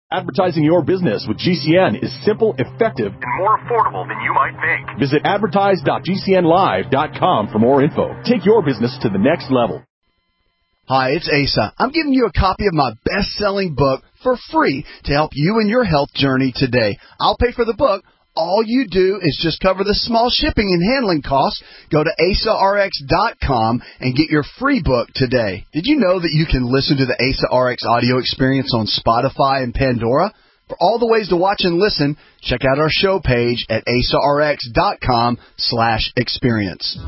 Advertising your business with GCN is simple, effective, and more affordable than you might think. Visit advertise.gcnlive.com for more info. Take your business to the next level. Hi, it's Asa. I'm giving you a copy of my best-selling book for free to help you in your health journey today. I'll pay for the book. All you do is just cover the small shipping and handling costs. Go to AsaRx.com and get your free book today. Did you know that you can listen to the Asa RX audio experience on Spotify and Pandora? For all the ways to watch and listen, check out our show page at AsaRx.com/experience.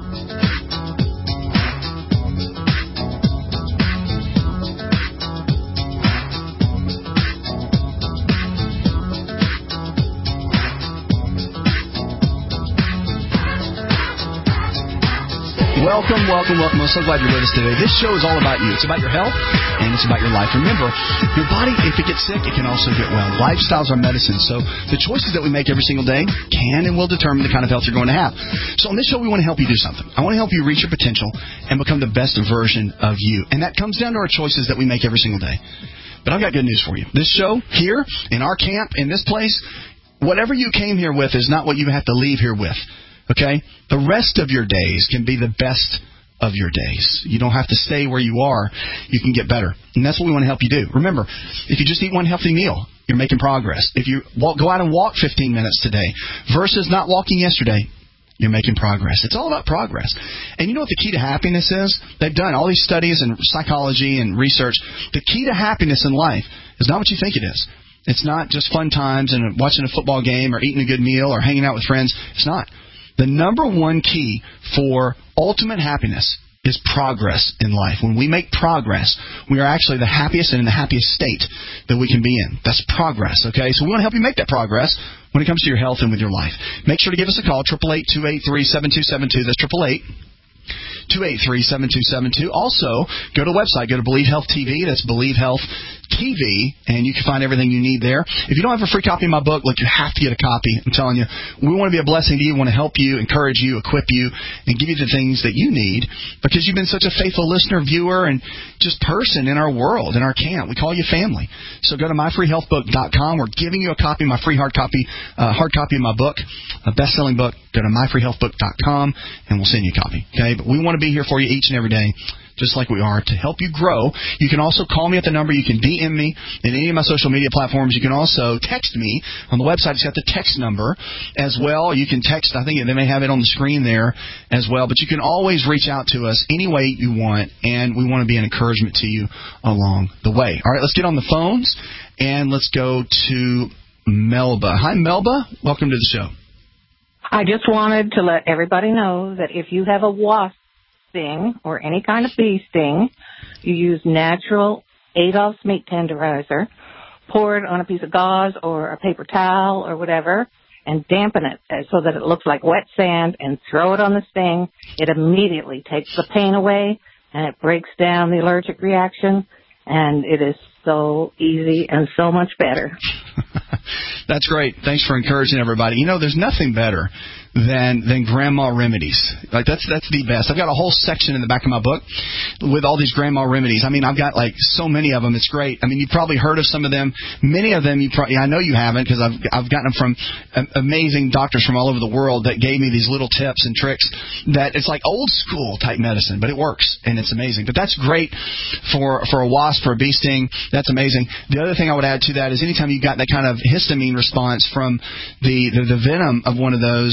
Welcome. I'm so glad you're with us today. This show is all about you. It's about your health, and it's about your life. Remember, your body, if it gets sick, it can also get well. Lifestyles are medicine, so the choices that we make every single day can and will determine the kind of health you're going to have. So on this show, we want to help you do something. I want to help you reach your potential and become the best version of you. And that comes down to our choices that we make every single day. But I've got good news for you. This show, here, in our camp, in this place, whatever you came here with is not what you have to leave here with. Okay? The rest of your days can be the best of your days. You don't have to stay where you are. You can get better. And that's what we want to help you do. Remember, if you just eat one healthy meal, you're making progress. If you go out and walk 15 minutes today versus not walking yesterday, you're making progress. It's all about progress. And you know what the key to happiness is? They've done all these studies in psychology and research. The key to happiness in life is not what you think it is. It's not just fun times and watching a football game or eating a good meal or hanging out with friends. It's not. The number one key for ultimate happiness is progress in life. When we make progress, we are actually the happiest and in the happiest state that we can be in. That's progress, okay? So we want to help you make that progress when it comes to your health and with your life. Make sure to give us a call, 888-283-7272. That's 888-283-7272. Also, go to the website. Go to Believe Health TV. That's Believe Health TV, and you can find everything you need there. If you don't have a free copy of my book, look, you have to get a copy. I'm telling you, we want to be a blessing to you. We want to help you, encourage you, equip you, and give you the things that you need because you've been such a faithful listener, viewer, and just person in our world, in our camp. We call you family. So go to myfreehealthbook.com. We're giving you a copy, my free hard copy of my book, a best-selling book. Go to myfreehealthbook.com, and we'll send you a copy. Okay? But we want to be here for you each and every day, just like we are, to help you grow. You can also call me at the number. You can DM me in any of my social media platforms. You can also text me on the website. It's got the text number as well. You can text. I think they may have it on the screen there as well. But you can always reach out to us any way you want, and we want to be an encouragement to you along the way. All right, let's get on the phones, and let's go to Melba. Hi, Melba. Welcome to the show. I just wanted to let everybody know that if you have a wasp sting or any kind of bee sting, you use natural Adolph's meat tenderizer, pour it on a piece of gauze or a paper towel or whatever, and dampen it so that it looks like wet sand, and throw it on the sting. It immediately takes the pain away, and it breaks down the allergic reaction, and it is so easy and so much better. That's great. Thanks for encouraging everybody. You know, there's nothing better than grandma remedies. Like that's the best. I've got a whole section in the back of my book with all these grandma remedies. I mean, I've got like so many of them. It's great. I mean, you've probably heard of some of them. Many of them I know you haven't, because I've gotten them from amazing doctors from all over the world that gave me these little tips and tricks that it's like old school type medicine, but it works and it's amazing. But that's great for a wasp, for a bee sting. That's amazing. The other thing I would add to that is anytime you've got that kind of histamine response from the venom of one of those,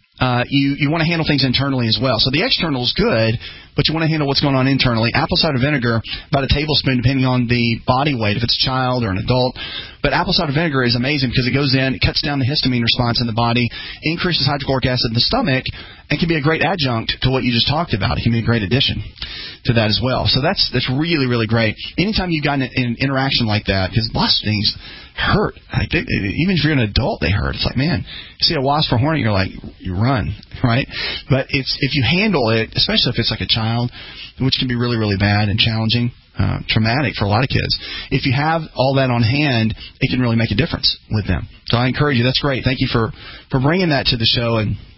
you want to handle things internally as well. So the external is good, but you want to handle what's going on internally. Apple cider vinegar, about a tablespoon, depending on the body weight, if it's a child or an adult. But apple cider vinegar is amazing because it goes in, it cuts down the histamine response in the body, increases hydrochloric acid in the stomach, and can be a great adjunct to what you just talked about. It can be a great addition to that as well. So that's really, really great. Anytime you've got an interaction like that, because lots of things hurt. Even if you're an adult, they hurt. It's like, man, you see a wasp or hornet, you're like, you run, right? But if you handle it, especially if it's like a child, which can be really, really bad and challenging, traumatic for a lot of kids. If you have all that on hand, it can really make a difference with them. So I encourage you. That's great. Thank you for bringing that to the show. And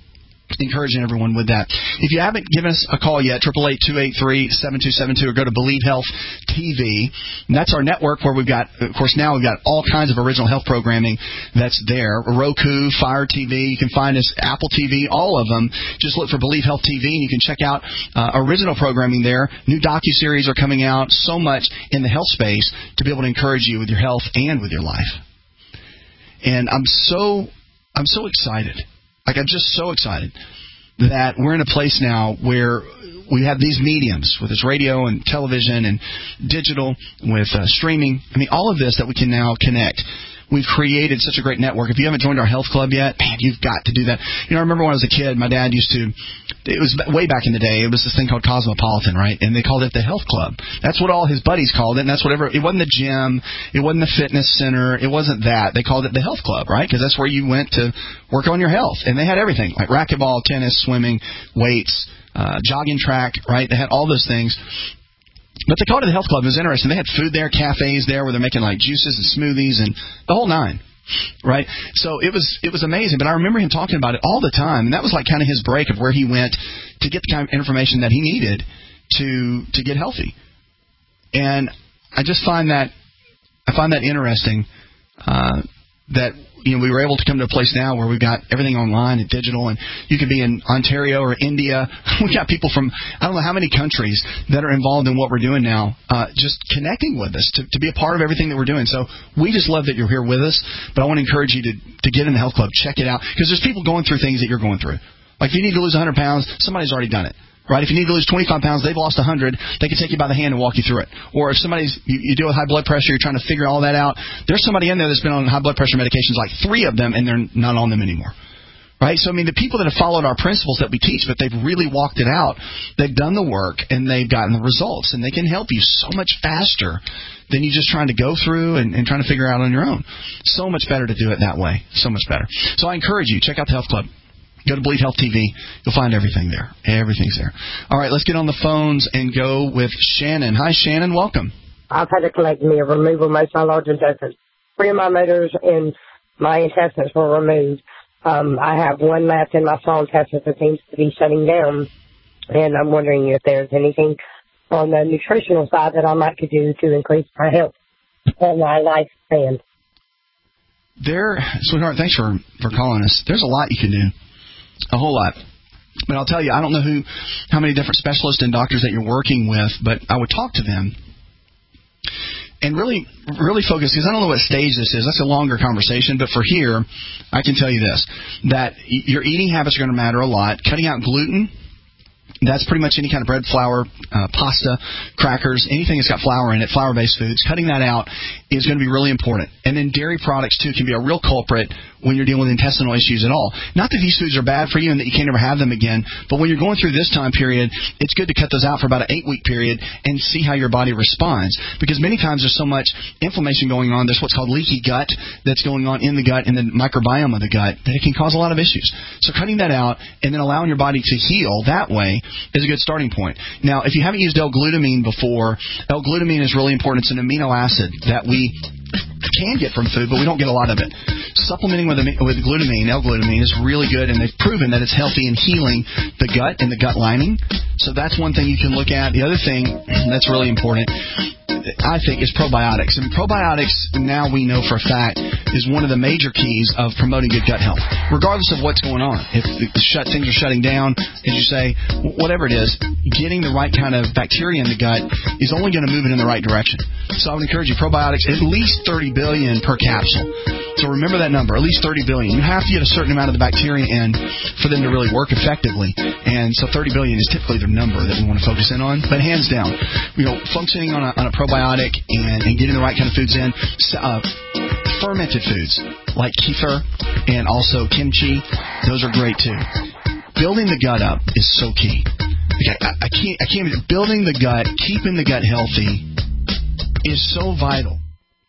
encouraging everyone with that. If you haven't given us a call yet, 888-283-7272, or go to Believe Health TV. And that's our network where we've got, of course, now we've got all kinds of original health programming that's there. Roku, Fire TV, you can find us, Apple TV, all of them. Just look for Believe Health TV, and you can check out original programming there. New docuseries are coming out, so much in the health space to be able to encourage you with your health and with your life. And I'm so excited. I'm just so excited that we're in a place now where we have these mediums, with this radio and television and digital, with streaming. I mean, all of this that we can now connect. We've created such a great network. If you haven't joined our health club yet, man, you've got to do that. You know, I remember when I was a kid, my dad used to, it was way back in the day, it was this thing called Cosmopolitan, right? And they called it the health club. That's what all his buddies called it, and that's whatever, it wasn't the gym, it wasn't the fitness center, it wasn't that. They called it the health club, right? Because that's where you went to work on your health. And they had everything, like racquetball, tennis, swimming, weights, jogging track, right? They had all those things. But they called it the health club. It was interesting. They had food there, cafes there, where they're making like juices and smoothies and the whole nine, right? So it was amazing. But I remember him talking about it all the time, and that was like kind of his break of where he went to get the kind of information that he needed to get healthy. And I just find that interesting that, you know, we were able to come to a place now where we've got everything online and digital, and you could be in Ontario or India. We got people from I don't know how many countries that are involved in what we're doing now, just connecting with us to be a part of everything that we're doing. So we just love that you're here with us, but I want to encourage you to get in the health club, check it out, because there's people going through things that you're going through. Like if you need to lose 100 pounds, somebody's already done it. Right? If you need to lose 25 pounds, they've lost 100, they can take you by the hand and walk you through it. Or if you deal with high blood pressure, you're trying to figure all that out, there's somebody in there that's been on high blood pressure medications, like 3 of them, and they're not on them anymore. Right? So, I mean, the people that have followed our principles that we teach, but they've really walked it out, they've done the work, and they've gotten the results, and they can help you so much faster than you just trying to go through and trying to figure out on your own. So much better to do it that way. So much better. So I encourage you, check out the Health Club. Go to Believe Health TV. You'll find everything there. Everything's there. All right, let's get on the phones and go with Shannon. Hi, Shannon. Welcome. I've had a colectomy, a removal of most of my large intestines. 3 of my motors and my intestines were removed. I have 1 left in my small intestines that seems to be shutting down. And I'm wondering if there's anything on the nutritional side that I might could do to increase my health and my lifespan. Sweetheart, thanks for calling us. There's a lot you can do. A whole lot. But I'll tell you, I don't know how many different specialists and doctors that you're working with, but I would talk to them and really, really focus, because I don't know what stage this is. That's a longer conversation, but for here, I can tell you this, that your eating habits are going to matter a lot. Cutting out gluten, that's pretty much any kind of bread, flour, pasta, crackers, anything that's got flour in it, flour-based foods. Cutting that out is going to be really important. And then dairy products, too, can be a real culprit when you're dealing with intestinal issues at all. Not that these foods are bad for you and that you can't ever have them again, but when you're going through this time period, it's good to cut those out for about an 8-week period and see how your body responds. Because many times there's so much inflammation going on, there's what's called leaky gut that's going on in the gut and the microbiome of the gut, that it can cause a lot of issues. So cutting that out and then allowing your body to heal that way is a good starting point. Now, if you haven't used L-glutamine before, L-glutamine is really important. It's an amino acid that we can get from food, but we don't get a lot of it. Supplementing with glutamine, L-glutamine, is really good, and they've proven that it's healthy in healing the gut and the gut lining. So that's one thing you can look at. The other thing that's really important, I think, is probiotics. And probiotics, now we know for a fact, is one of the major keys of promoting good gut health, regardless of what's going on. If things are shutting down, as you say, whatever it is, getting the right kind of bacteria in the gut is only going to move it in the right direction. So I would encourage you, probiotics, at least 30 billion per capsule. So remember that number, at least 30 billion. You have to get a certain amount of the bacteria in for them to really work effectively. And so 30 billion is typically the number that we want to focus in on. But hands down, functioning on a probiotic and getting the right kind of foods in, fermented foods like kefir and also kimchi, those are great too. Building the gut up is so key. I can't. Building the gut, keeping the gut healthy is so vital.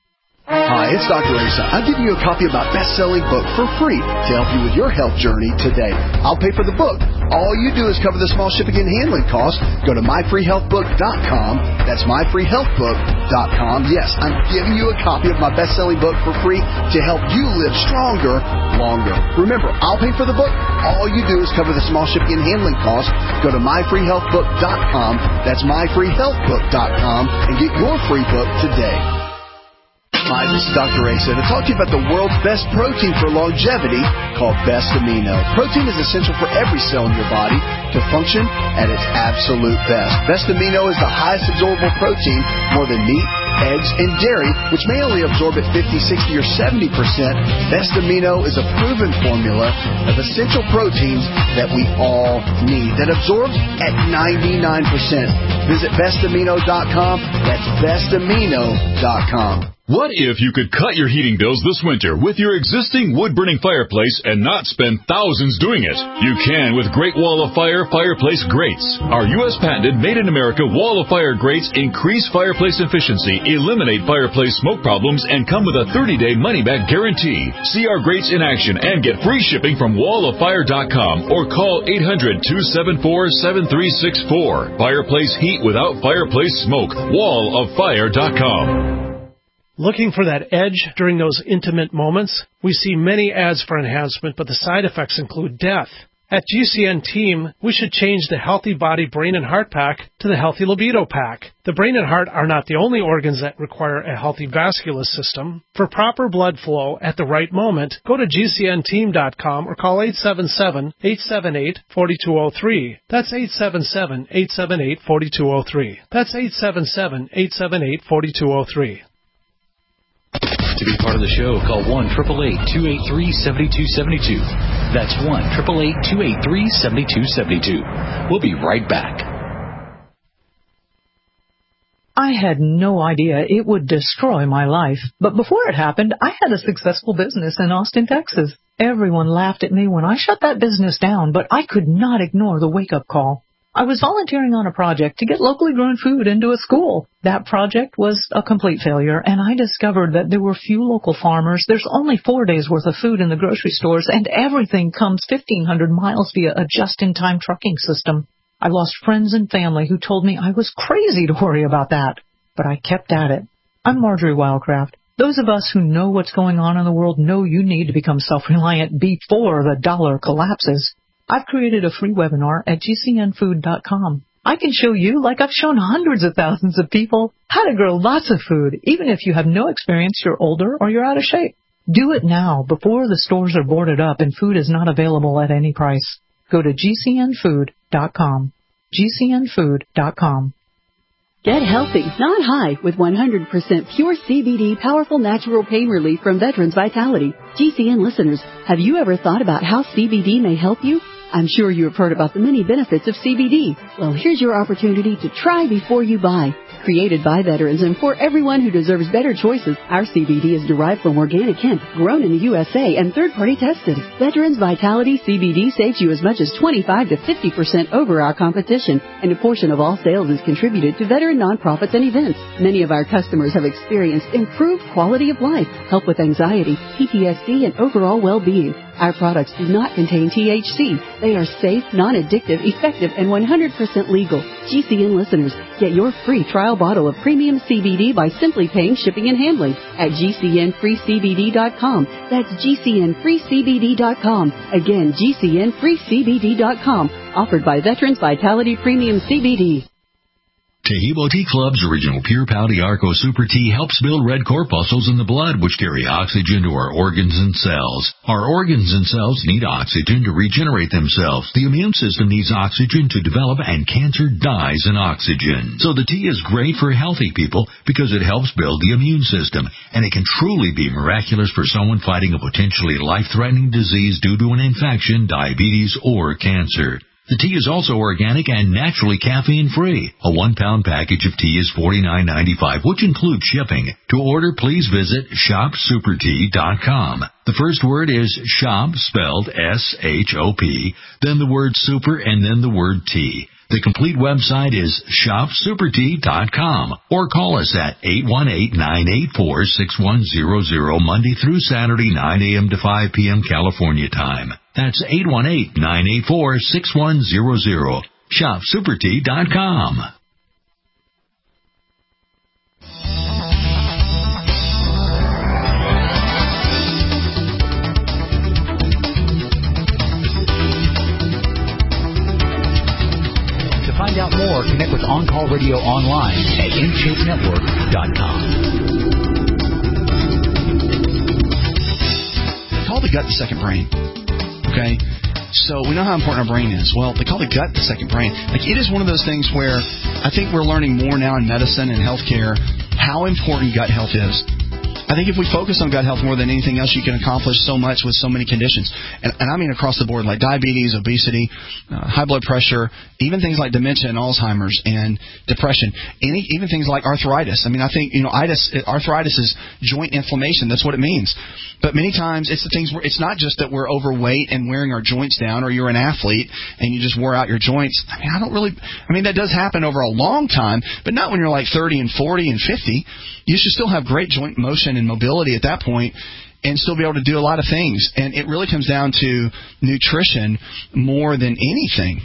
Hi, it's Dr. Asa. I'm giving you a copy of my best-selling book for free to help you with your health journey today. I'll pay for the book. All you do is cover the small shipping and handling costs. Go to myfreehealthbook.com. That's myfreehealthbook.com. Yes, I'm giving you a copy of my best-selling book for free to help you live stronger, longer. Remember, I'll pay for the book. All you do is cover the small shipping and handling costs. Go to myfreehealthbook.com. That's myfreehealthbook.com and get your free book today. Hi, this is Dr. Asa to talk to you about the world's best protein for longevity called Best Amino. Protein is essential for every cell in your body to function at its absolute best. Best Amino is the highest absorbable protein, more than meat, eggs, and dairy, which may only absorb at 50, 60, or 70%. Best Amino is a proven formula of essential proteins that we all need that absorbs at 99%. Visit bestamino.com. That's bestamino.com. What if you could cut your heating bills this winter with your existing wood-burning fireplace and not spend thousands doing it? You can with Great Wall of Fire fireplace grates. Our U.S.-patented, made-in-America Wall of Fire grates increase fireplace efficiency, eliminate fireplace smoke problems, and come with a 30-day money-back guarantee. See our grates in action and get free shipping from walloffire.com or call 800-274-7364. Fireplace heat without fireplace smoke. walloffire.com. Looking for that edge during those intimate moments? We see many ads for enhancement, but the side effects include death. At GCN Team, we should change the Healthy Body Brain and Heart Pack to the Healthy Libido Pack. The brain and heart are not the only organs that require a healthy vascular system. For proper blood flow at the right moment, go to GCNteam.com or call 877-878-4203. That's 877-878-4203. That's 877-878-4203. To be part of the show, call 1-888-283-7272. That's 1-888-283-7272. We'll be right back. I had no idea it would destroy my life. But before it happened, I had a successful business in Austin, Texas. Everyone laughed at me when I shut that business down, but I could not ignore the wake-up call. I was volunteering on a project to get locally grown food into a school. That project was a complete failure, and I discovered that there were few local farmers. There's only 4 days' worth of food in the grocery stores, and everything comes 1,500 miles via a just-in-time trucking system. I lost friends and family who told me I was crazy to worry about that, but I kept at it. I'm Marjorie Wildcraft. Those of us who know what's going on in the world know you need to become self-reliant before the dollar collapses. I've created a free webinar at GCNfood.com. I can show you, like I've shown hundreds of thousands of people, how to grow lots of food, even if you have no experience, you're older, or you're out of shape. Do it now, before the stores are boarded up and food is not available at any price. Go to GCNfood.com. GCNfood.com. Get healthy, not high, with 100% pure CBD powerful natural pain relief from Veterans Vitality. GCN listeners, have you ever thought about how CBD may help you? I'm sure you have heard about the many benefits of CBD. Well, here's your opportunity to try before you buy. Created by veterans and for everyone who deserves better choices, our CBD is derived from organic hemp, grown in the USA and third-party tested. Veterans Vitality CBD saves you as much as 25 to 50% over our competition, and a portion of all sales is contributed to veteran nonprofits and events. Many of our customers have experienced improved quality of life, help with anxiety, PTSD, and overall well-being. Our products do not contain THC. They are safe, non-addictive, effective, and 100% legal. GCN listeners, get your free trial bottle of premium CBD by simply paying shipping and handling at GCNfreeCBD.com. That's GCNfreeCBD.com. Again, GCNfreeCBD.com. Offered by Veterans Vitality Premium CBD. Tahibo Tea Club's original Pure Pau Arco Super Tea helps build red corpuscles in the blood, which carry oxygen to our organs and cells. Our organs and cells need oxygen to regenerate themselves. The immune system needs oxygen to develop, and cancer dies in oxygen. So the tea is great for healthy people because it helps build the immune system, and it can truly be miraculous for someone fighting a potentially life-threatening disease due to an infection, diabetes, or cancer. The tea is also organic and naturally caffeine-free. A 1-pound package of tea is $49.95, which includes shipping. To order, please visit shopsupertea.com. The first word is shop, spelled S-H-O-P, then the word super, and then the word tea. The complete website is shopsupertea.com or call us at 818-984-6100 Monday through Saturday, 9 a.m. to 5 p.m. California time. That's 818-984-6100. shopsupertea.com. To find out more, connect with On Call Radio online at InShapeNetwork.com. They call the gut the second brain. Okay? So we know how important our brain is. Well, they call the gut the second brain. Like, it is one of those things where I think we're learning more now in medicine and healthcare how important gut health is. I think if we focus on gut health more than anything else, you can accomplish so much with so many conditions. And I mean across the board, like diabetes, obesity, high blood pressure, even things like dementia and Alzheimer's and depression, even things like arthritis. I mean, I think, arthritis is joint inflammation. That's what it means. But many times it's the things where it's not just that we're overweight and wearing our joints down, or you're an athlete and you just wore out your joints. I mean, that does happen over a long time, but not when you're like 30 and 40 and 50. You should still have great joint motion and mobility at that point and still be able to do a lot of things. And it really comes down to nutrition more than anything,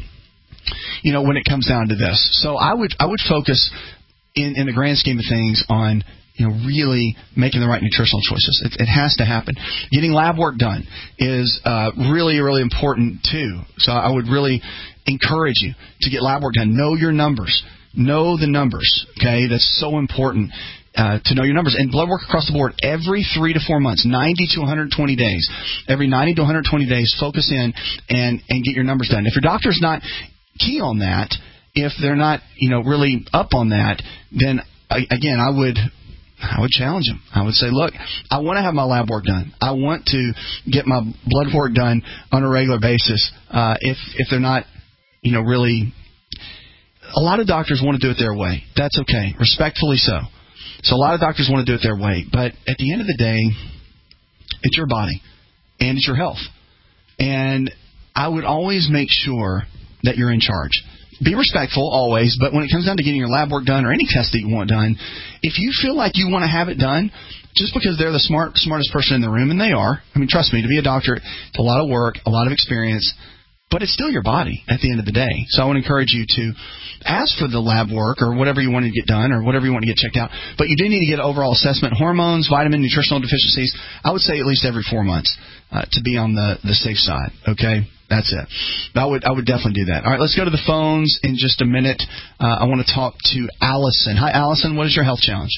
when it comes down to this. So I would focus in the grand scheme of things on really making the right nutritional choices. It has to happen. Getting lab work done is really, really important too. So I would really encourage you to get lab work done. Know your numbers. Know the numbers. Okay, that's so important. To know your numbers. And blood work across the board every 3 to 4 months, 90 to 120 days. Every 90 to 120 days, focus in and get your numbers done. If your doctor's not key on that, if they're not really up on that, then again I would challenge them. I would say, look, I want to have my lab work done. I want to get my blood work done on a regular basis. If they're not really, a lot of doctors want to do it their way. That's okay, respectfully so. So a lot of doctors want to do it their way, but at the end of the day, it's your body and it's your health. And I would always make sure that you're in charge. Be respectful always, but when it comes down to getting your lab work done or any test that you want done, if you feel like you want to have it done, just because they're the smartest person in the room, and they are, I mean, trust me, to be a doctor, it's a lot of work, a lot of experience, but it's still your body at the end of the day. So I would encourage you to ask for the lab work or whatever you want to get done or whatever you want to get checked out. But you do need to get an overall assessment. Hormones, vitamin, nutritional deficiencies, I would say at least every 4 months to be on the safe side. Okay? That's it. But I would definitely do that. All right, let's go to the phones in just a minute. I want to talk to Allison. Hi, Allison. What is your health challenge?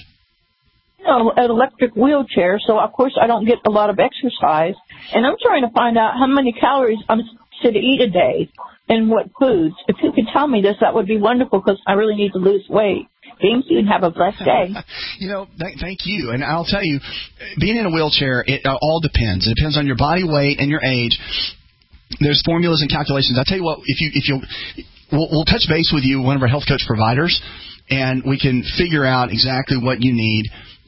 An electric wheelchair, so of course I don't get a lot of exercise. And I'm trying to find out how many calories I'm to eat a day and what foods. If you could tell me this, that would be wonderful because I really need to lose weight. James, you have a blessed day. Thank you. And I'll tell you, being in a wheelchair, it all depends. It depends on your body weight and your age. There's formulas and calculations. I'll tell you what, we'll touch base with you, one of our health coach providers, and we can figure out exactly what you need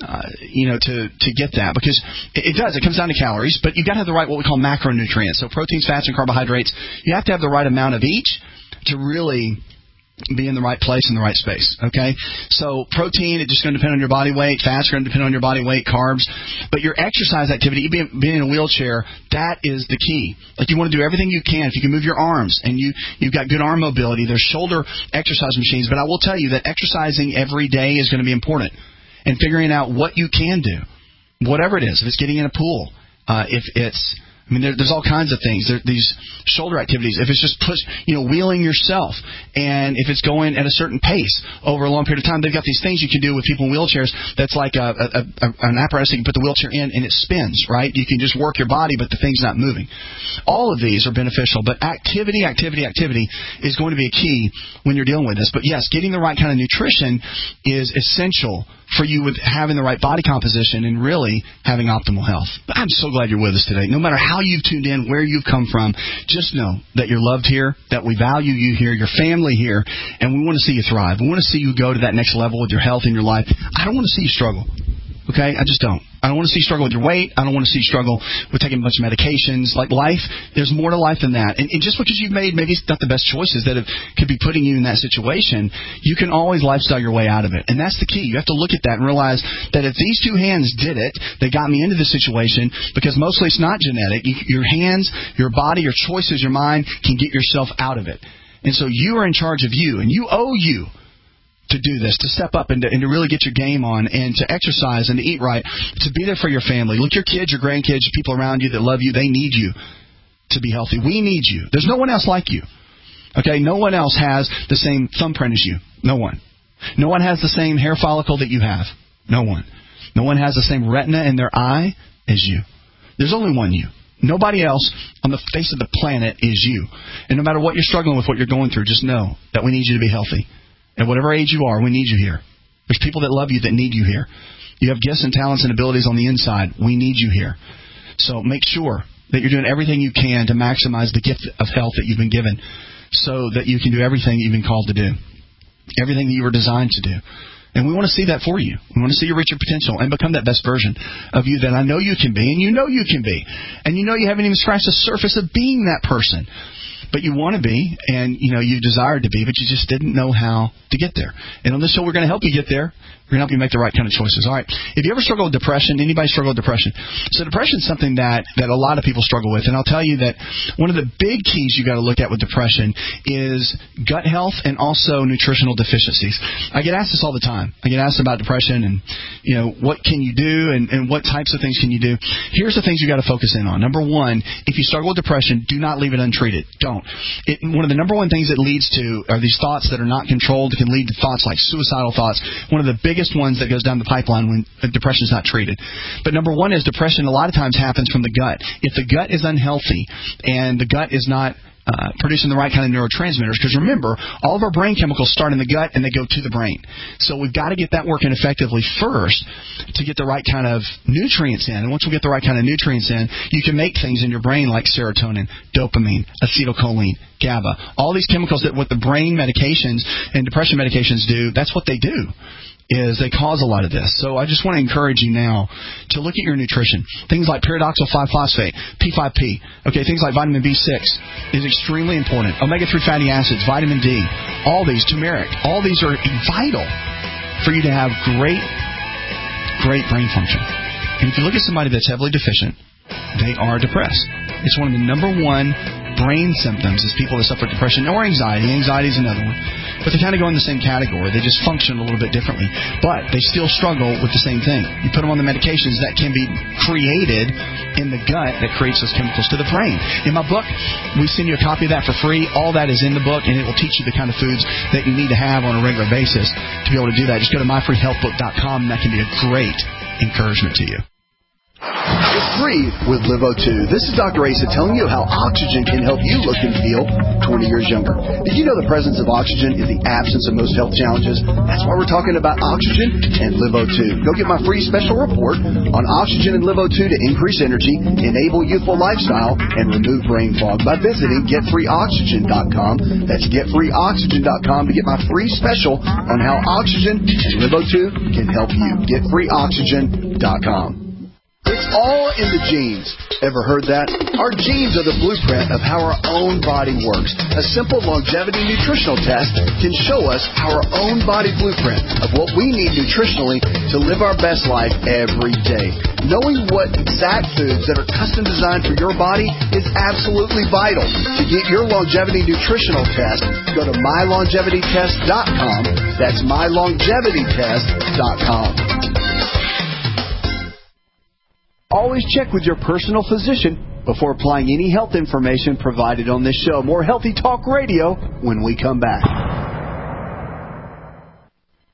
to get that, because it comes down to calories, but you've got to have the right, what we call macronutrients. So proteins, fats, and carbohydrates, you have to have the right amount of each to really be in the right place in the right space, okay? So protein, it's just going to depend on your body weight. Fats are going to depend on your body weight, carbs. But your exercise activity, being in a wheelchair, that is the key. Like, you want to do everything you can. If you can move your arms and you've got good arm mobility, there's shoulder exercise machines. But I will tell you that exercising every day is going to be important. And figuring out what you can do, whatever it is. If it's getting in a pool, there's all kinds of things. These shoulder activities. If it's just wheeling yourself, and if it's going at a certain pace over a long period of time, they've got these things you can do with people in wheelchairs. That's like an apparatus that you can put the wheelchair in, and it spins. Right? You can just work your body, but the thing's not moving. All of these are beneficial, but activity is going to be a key when you're dealing with this. But yes, getting the right kind of nutrition is essential for you with having the right body composition and really having optimal health. But I'm so glad you're with us today. No matter how you've tuned in, where you've come from, just know that you're loved here, that we value you here, your family here, and we want to see you thrive. We want to see you go to that next level with your health and your life. I don't want to see you struggle. Okay? I just don't. I don't want to see you struggle with your weight. I don't want to see you struggle with taking a bunch of medications. Like life, there's more to life than that. And just because you've made maybe not the best choices that could be putting you in that situation, you can always lifestyle your way out of it. And that's the key. You have to look at that and realize that if these two hands did it, they got me into this situation, because mostly it's not genetic. Your hands, your body, your choices, your mind can get yourself out of it. And so you are in charge of you, and you owe you to do this, to step up and to really get your game on, and to exercise and to eat right, to be there for your family. Look, your kids, your grandkids, people around you that love you, they need you to be healthy. We need you. There's no one else like you. Okay? No one else has the same thumbprint as you. No one. No one has the same hair follicle that you have. No one. No one has the same retina in their eye as you. There's only one you. Nobody else on the face of the planet is you. And no matter what you're struggling with, what you're going through, just know that we need you to be healthy. At whatever age you are, we need you here. There's people that love you that need you here. You have gifts and talents and abilities on the inside. We need you here. So make sure that you're doing everything you can to maximize the gift of health that you've been given, so that you can do everything you've been called to do, everything that you were designed to do. And we want to see that for you. We want to see you reach your potential and become that best version of you that I know you can be, and you know you can be. And you know you haven't even scratched the surface of being that person. But you want to be, and you desired to be, but you just didn't know how to get there. And on this show, we're going to help you get there. We're going to help you make the right kind of choices. All right. If you ever struggle with depression, anybody struggle with depression? So depression is something that a lot of people struggle with. And I'll tell you that one of the big keys you got to look at with depression is gut health and also nutritional deficiencies. I get asked this all the time. I get asked about depression and, what can you do and what types of things can you do? Here's the things you got to focus in on. Number one, if you struggle with depression, do not leave it untreated. Don't. One of the number one things it leads to are these thoughts that are not controlled. It can lead to thoughts like suicidal thoughts. One of the biggest ones that goes down the pipeline when depression is not treated. But number one is depression a lot of times happens from the gut. If the gut is unhealthy and the gut is not producing the right kind of neurotransmitters, because remember, all of our brain chemicals start in the gut and they go to the brain. So we've got to get that working effectively first to get the right kind of nutrients in. And once we get the right kind of nutrients in, you can make things in your brain like serotonin, dopamine, acetylcholine, GABA. All these chemicals that what the brain medications and depression medications do, that's what they do, is they cause a lot of this. So I just want to encourage you now to look at your nutrition. Things like pyridoxal 5-phosphate, P5P, things like vitamin B6 is extremely important. Omega-3 fatty acids, vitamin D, all these, turmeric, all these are vital for you to have great brain function. And if you look at somebody that's heavily deficient, they are depressed. It's one of the number one brain symptoms is people that suffer depression or anxiety. Anxiety is another one. But they kind of go in the same category. They just function a little bit differently. But they still struggle with the same thing. You put them on the medications that can be created in the gut that creates those chemicals to the brain. In my book, we send you a copy of that for free. All that is in the book, and it will teach you the kind of foods that you need to have on a regular basis to be able to do that. Just go to myfreehealthbook.com, and that can be a great encouragement to you. It's Breathe with LiveO2. This is Dr. Asa telling you how oxygen can help you look and feel 20 years younger. Did you know the presence of oxygen is the absence of most health challenges? That's why we're talking about oxygen and LiveO2. Go get my free special report on oxygen and LiveO2 to increase energy, enable youthful lifestyle, and remove brain fog by visiting getfreeoxygen.com. That's getfreeoxygen.com to get my free special on how oxygen and LiveO2 can help you. Getfreeoxygen.com. It's all in the genes. Ever heard that? Our genes are the blueprint of how our own body works. A simple longevity nutritional test can show us our own body blueprint of what we need nutritionally to live our best life every day. Knowing what exact foods that are custom designed for your body is absolutely vital. To get your longevity nutritional test, go to mylongevitytest.com. That's mylongevitytest.com. Always check with your personal physician before applying any health information provided on this show. More Healthy Talk Radio when we come back.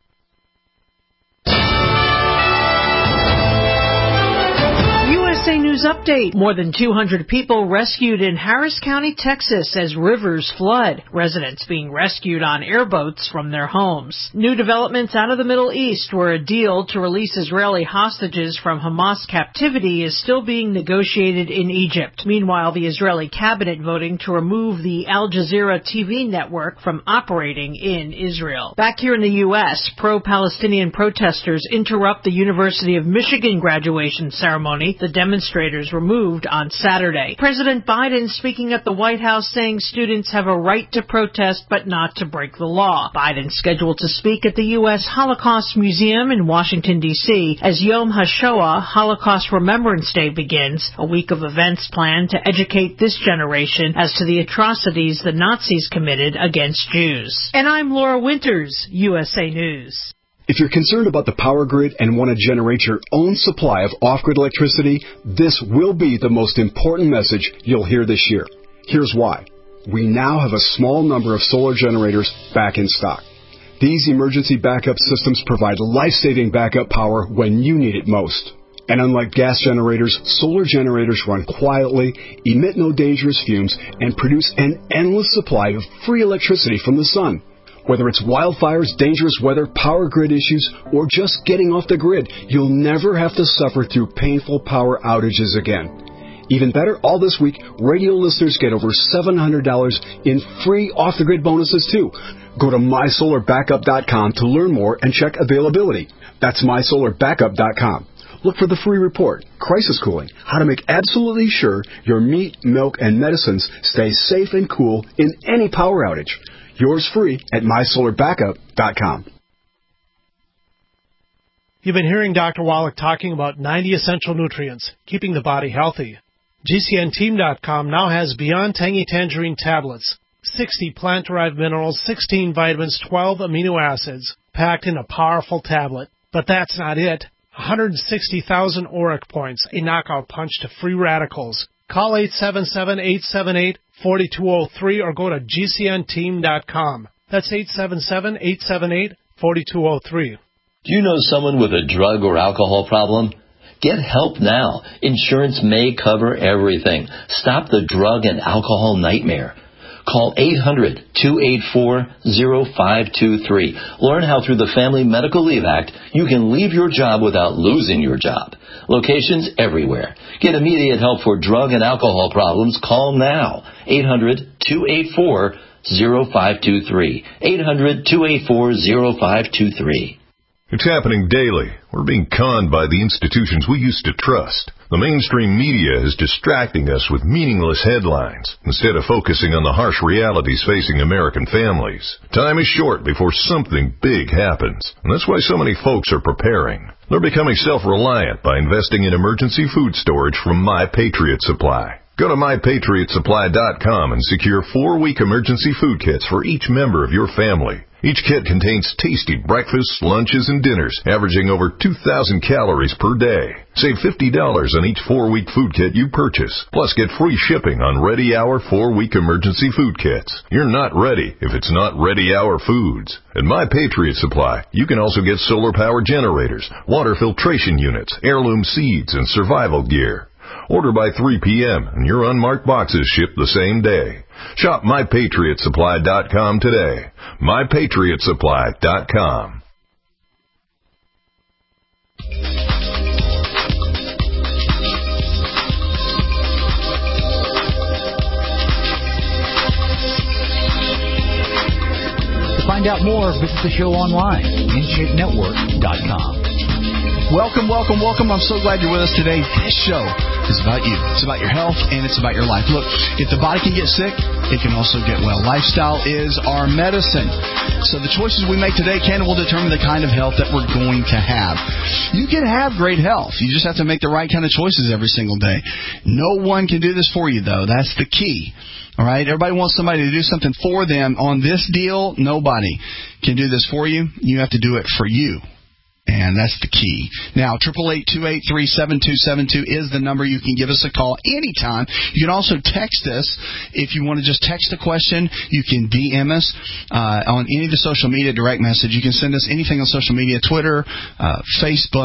USA News News update. More than 200 people rescued in Harris County, Texas as rivers flood. Residents being rescued on airboats from their homes. New developments out of the Middle East, where a deal to release Israeli hostages from Hamas captivity is still being negotiated in Egypt. Meanwhile, the Israeli cabinet voting to remove the Al Jazeera TV network from operating in Israel. Back here in the U.S., pro-Palestinian protesters interrupt the University of Michigan graduation ceremony. The demonstrators were moved on Saturday. President Biden speaking at the White House saying students have a right to protest but not to break the law. Biden scheduled to speak at the U.S. Holocaust Museum in Washington, D.C. as Yom HaShoah, Holocaust Remembrance Day, begins, a week of events planned to educate this generation as to the atrocities the Nazis committed against Jews. And I'm Laura Winters, USA News. If you're concerned about the power grid and want to generate your own supply of off-grid electricity, this will be the most important message you'll hear this year. Here's why. We now have a small number of solar generators back in stock. These emergency backup systems provide life-saving backup power when you need it most. And unlike gas generators, solar generators run quietly, emit no dangerous fumes, and produce an endless supply of free electricity from the sun. Whether it's wildfires, dangerous weather, power grid issues, or just getting off the grid, you'll never have to suffer through painful power outages again. Even better, all this week, radio listeners get over $700 in free off-the-grid bonuses, too. Go to MySolarBackup.com to learn more and check availability. That's MySolarBackup.com. Look for the free report, Crisis Cooling, how to make absolutely sure your meat, milk, and medicines stay safe and cool in any power outage. Yours free at MySolarBackup.com. You've been hearing Dr. Wallach talking about 90 essential nutrients, keeping the body healthy. GCNteam.com now has Beyond Tangy Tangerine tablets, 60 plant-derived minerals, 16 vitamins, 12 amino acids, packed in a powerful tablet. But that's not it. 160,000 ORAC points, a knockout punch to free radicals. Call 877-878-4203 or go to GCNteam.com. That's 877-878-4203. Do you know someone with a drug or alcohol problem? Get help now. Insurance may cover everything. Stop the drug and alcohol nightmare. Call 800-284-0523. Learn how through the Family Medical Leave Act you can leave your job without losing your job. Locations everywhere. Get immediate help for drug and alcohol problems. Call now. 800-284-0523. 800-284-0523. It's happening daily. We're being conned by the institutions we used to trust. The mainstream media is distracting us with meaningless headlines instead of focusing on the harsh realities facing American families. Time is short before something big happens, and that's why so many folks are preparing. They're becoming self-reliant by investing in emergency food storage from My Patriot Supply. Go to MyPatriotSupply.com and secure 4-week emergency food kits for each member of your family. Each kit contains tasty breakfasts, lunches, and dinners, averaging over 2,000 calories per day. Save $50 on each 4-week food kit you purchase. Plus, get free shipping on Ready Hour 4-week emergency food kits. You're not ready if it's not Ready Hour Foods. At My Patriot Supply, you can also get solar power generators, water filtration units, heirloom seeds, and survival gear. Order by 3 p.m. and your unmarked boxes ship the same day. Shop MyPatriotSupply.com today. MyPatriotSupply.com. To find out more, visit the show online, InShapeNetwork.com. Welcome. I'm so glad you're with us today. This show is about you. It's about your health, and it's about your life. Look, if the body can get sick, it can also get well. Lifestyle is our medicine. So the choices we make today will determine the kind of health that we're going to have. You can have great health. You just have to make the right kind of choices every single day. No one can do this for you, though. That's the key. All right? Everybody wants somebody to do something for them. On this deal, nobody can do this for you. You have to do it for you. And that's the key. Now, 888-283-7272 is the number. You can give us a call anytime. You can also text us. If you want to just text a question, you can DM us on any of the social media, direct message. You can send us anything on social media, Twitter, Facebook,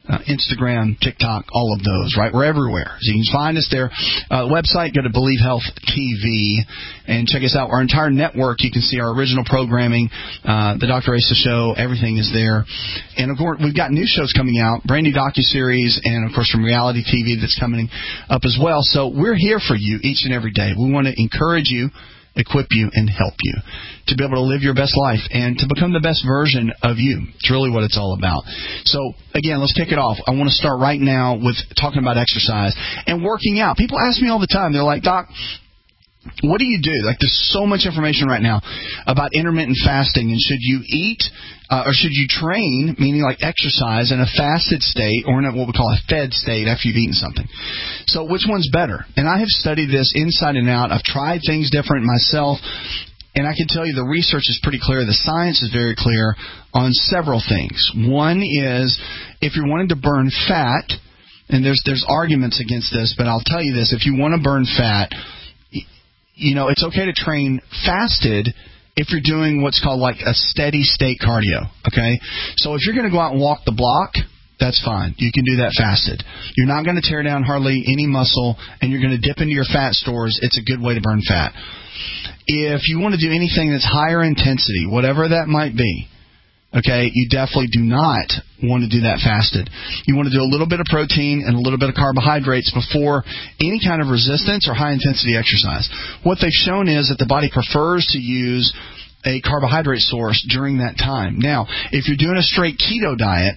Instagram, TikTok, all of those, right? We're everywhere. So you can find us there. Website, go to Believe Health TV and check us out. Our entire network, you can see our original programming, the Dr. Asa Show, everything is there. And, of course, we've got new shows coming out, brand new docuseries, and, of course, from reality TV that's coming up as well. So we're here for you each and every day. We want to encourage you, equip you, and help you to be able to live your best life and to become the best version of you. It's really what it's all about. So, again, let's kick it off. I want to start right now with talking about exercise and working out. People ask me all the time. They're like, Doc, what do you do? Like, there's so much information right now about intermittent fasting, and should you eat or should you train, meaning like exercise, in a fasted state or in what we call a fed state after you've eaten something. So which one's better? And I have studied this inside and out. I've tried things different myself, and I can tell you the research is pretty clear. The science is very clear on several things. One is if you're wanting to burn fat, and there's arguments against this, but I'll tell you this. If you want to burn fat, you know, it's okay to train fasted if you're doing what's called like a steady state cardio, okay? So if you're going to go out and walk the block, that's fine. You can do that fasted. You're not going to tear down hardly any muscle, and you're going to dip into your fat stores. It's a good way to burn fat. If you want to do anything that's higher intensity, whatever that might be, okay, you definitely do not want to do that fasted. You want to do a little bit of protein and a little bit of carbohydrates before any kind of resistance or high-intensity exercise. What they've shown is that the body prefers to use a carbohydrate source during that time. Now, if you're doing a straight keto diet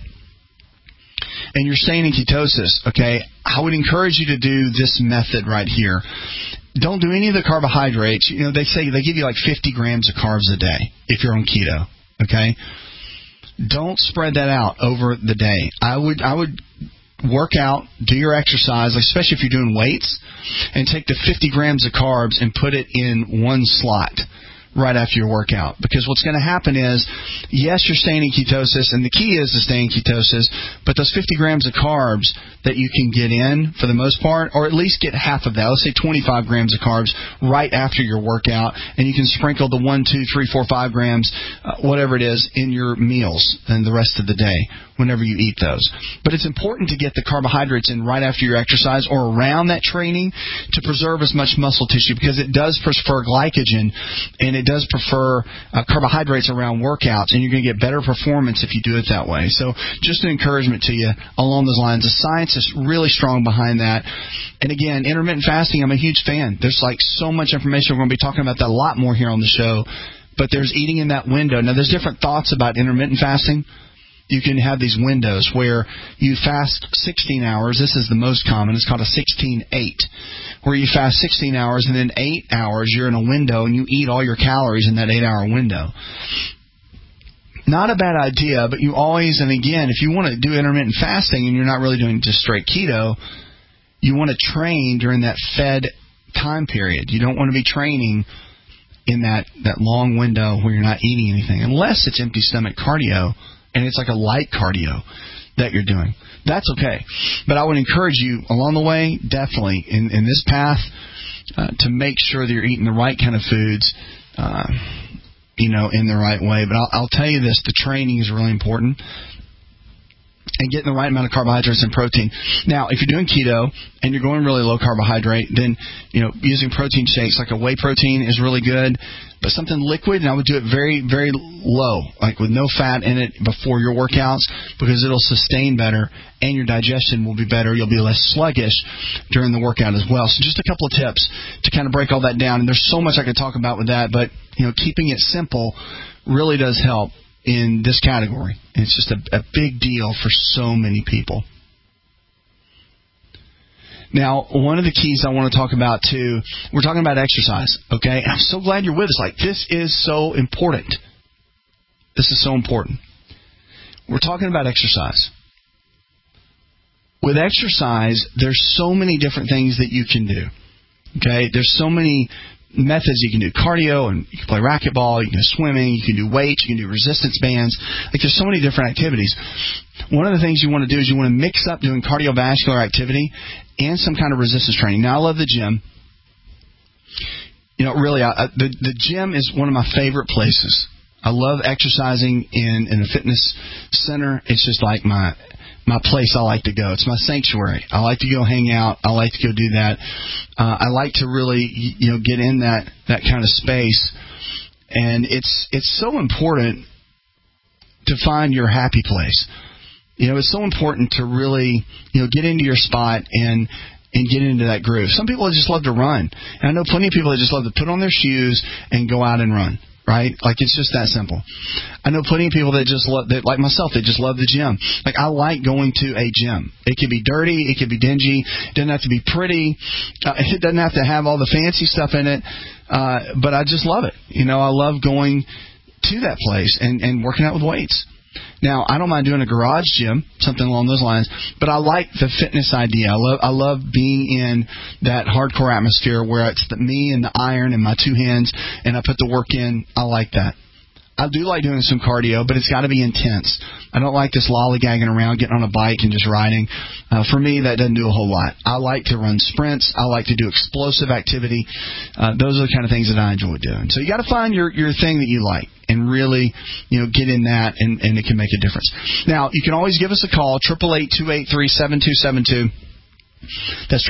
and you're staying in ketosis, okay, I would encourage you to do this method right here. Don't do any of the carbohydrates. You know, they say they give you like 50 grams of carbs a day if you're on keto, okay? Don't spread that out over the day. I would work out, do your exercise, especially if you're doing weights, and take the 50 grams of carbs and put it in one slot right after your workout. Because what's going to happen is, yes, you're staying in ketosis, and the key is to stay in ketosis, but those 50 grams of carbs that you can get in, for the most part, or at least get half of that, let's say 25 grams of carbs right after your workout, and you can sprinkle the 1, 2, 3, 4, 5 grams, whatever it is, in your meals and the rest of the day whenever you eat those. But it's important to get the carbohydrates in right after your exercise or around that training to preserve as much muscle tissue, because it does prefer glycogen and it does prefer carbohydrates around workouts, and you're going to get better performance if you do it that way. So just an encouragement to you along those lines. The science is really strong behind that. And again, intermittent fasting, I'm a huge fan. There's like so much information. We're going to be talking about that a lot more here on the show. But there's eating in that window. Now, there's different thoughts about intermittent fasting. You can have these windows where you fast 16 hours. This is the most common. It's called a 16-8, where you fast 16 hours and then 8 hours you're in a window and you eat all your calories in that 8-hour window. Not a bad idea, but you always, and again, if you want to do intermittent fasting and you're not really doing just straight keto, you want to train during that fed time period. You don't want to be training in that long window where you're not eating anything, unless it's empty stomach cardio and it's like a light cardio that you're doing. That's okay. But I would encourage you along the way, definitely, in this path, to make sure that you're eating the right kind of foods, in the right way. But I'll tell you this, the training is really important. And getting the right amount of carbohydrates and protein. Now, if you're doing keto and you're going really low carbohydrate, then, using protein shakes like a whey protein is really good. But something liquid, and I would do it very, very low, like with no fat in it before your workouts, because it'll sustain better and your digestion will be better. You'll be less sluggish during the workout as well. So just a couple of tips to kind of break all that down. And there's so much I could talk about with that, but, keeping it simple really does help in this category. And it's just a big deal for so many people. Now, one of the keys I want to talk about, too, we're talking about exercise, okay? And I'm so glad you're with us. Like, this is so important. This is so important. We're talking about exercise. With exercise, there's so many different things that you can do, okay? There's so many methods you can do. Cardio, and you can play racquetball, you can do swimming, you can do weights, you can do resistance bands. Like, there's so many different activities. One of the things you want to do is you want to mix up doing cardiovascular activity and some kind of resistance training. Now, I love the gym. Really, the gym is one of my favorite places. I love exercising in a fitness center. It's just like my my place I like to go. It's my sanctuary. I like to go hang out. I like to go do that. I like to really, get in that kind of space. And it's so important to find your happy place. It's so important to really, get into your spot and get into that groove. Some people just love to run. And I know plenty of people that just love to put on their shoes and go out and run. Right? Like, it's just that simple. I know plenty of people that just love, that, like myself, they just love the gym. Like, I like going to a gym. It could be dirty. It could be dingy. It doesn't have to be pretty. It doesn't have to have all the fancy stuff in it. But I just love it. I love going to that place and working out with weights. Now, I don't mind doing a garage gym, something along those lines, but I like the fitness idea. I love being in that hardcore atmosphere where it's me and the iron and my two hands, and I put the work in. I like that. I do like doing some cardio, but it's got to be intense. I don't like this lollygagging around, getting on a bike and just riding. For me, that doesn't do a whole lot. I like to run sprints. I like to do explosive activity. Those are the kind of things that I enjoy doing. So you got to find your thing that you like and really, get in that, and it can make a difference. Now, you can always give us a call, 888-283-7272. That's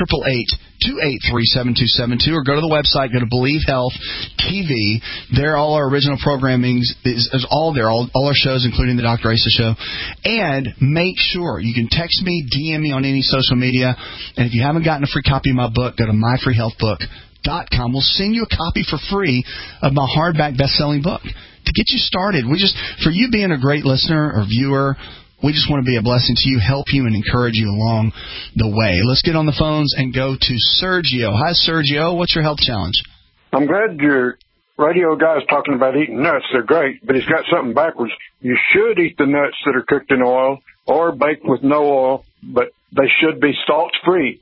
888-283-7272, or go to the website, go to Believe Health TV. There, all our original programming is all there, all our shows, including the Dr. Asa Show. And make sure you can text me, DM me on any social media. And if you haven't gotten a free copy of my book, go to myfreehealthbook.com. We'll send you a copy for free of my hardback best-selling book to get you started. For you being a great listener or viewer, we just want to be a blessing to you, help you, and encourage you along the way. Let's get on the phones and go to Sergio. Hi, Sergio. What's your health challenge? I'm glad your radio guy's talking about eating nuts. They're great, but he's got something backwards. You should eat the nuts that are cooked in oil or baked with no oil, but they should be salt-free.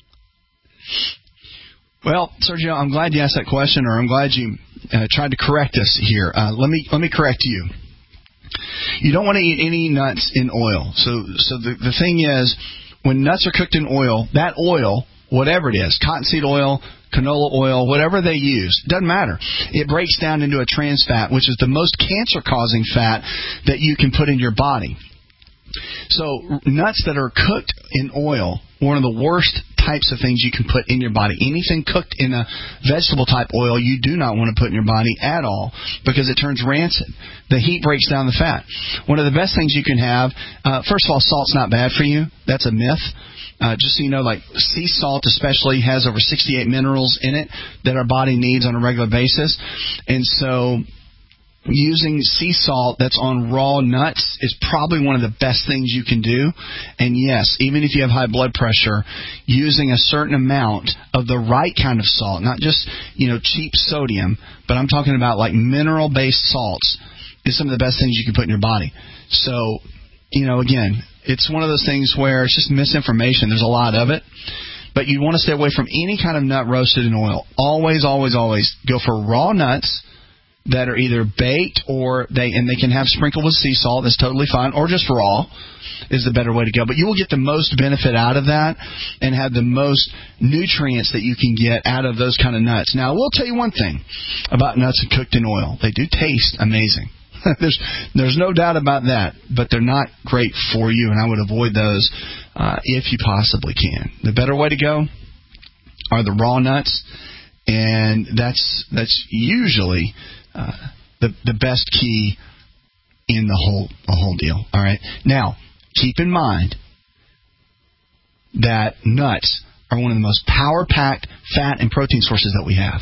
Well, Sergio, I'm glad you asked that question, or I'm glad you tried to correct us here. Let me correct you. You don't want to eat any nuts in oil. So the thing is, when nuts are cooked in oil, that oil, whatever it is, cottonseed oil, canola oil, whatever they use, doesn't matter. It breaks down into a trans fat, which is the most cancer-causing fat that you can put in your body. So nuts that are cooked in oil, one of the worst types of things you can put in your body. Anything cooked in a vegetable-type oil, you do not want to put in your body at all because it turns rancid. The heat breaks down the fat. One of the best things you can have, first of all, salt's not bad for you. That's a myth. Just so you know, like sea salt especially has over 68 minerals in it that our body needs on a regular basis. And so using sea salt that's on raw nuts is probably one of the best things you can do. And yes, even if you have high blood pressure, using a certain amount of the right kind of salt, not just, cheap sodium, but I'm talking about like mineral-based salts, is some of the best things you can put in your body. So, again, it's one of those things where it's just misinformation. There's a lot of it. But you want to stay away from any kind of nut roasted in oil. Always, always, always go for raw nuts that are either baked or they can have sprinkled with sea salt. That's totally fine. Or just raw is the better way to go. But you will get the most benefit out of that and have the most nutrients that you can get out of those kind of nuts. Now, I will tell you one thing about nuts cooked in oil. They do taste amazing. There's no doubt about that, but they're not great for you, and I would avoid those if you possibly can. The better way to go are the raw nuts, and that's usually the best key in the whole deal. All right. Now, keep in mind that nuts are one of the most power-packed fat and protein sources that we have.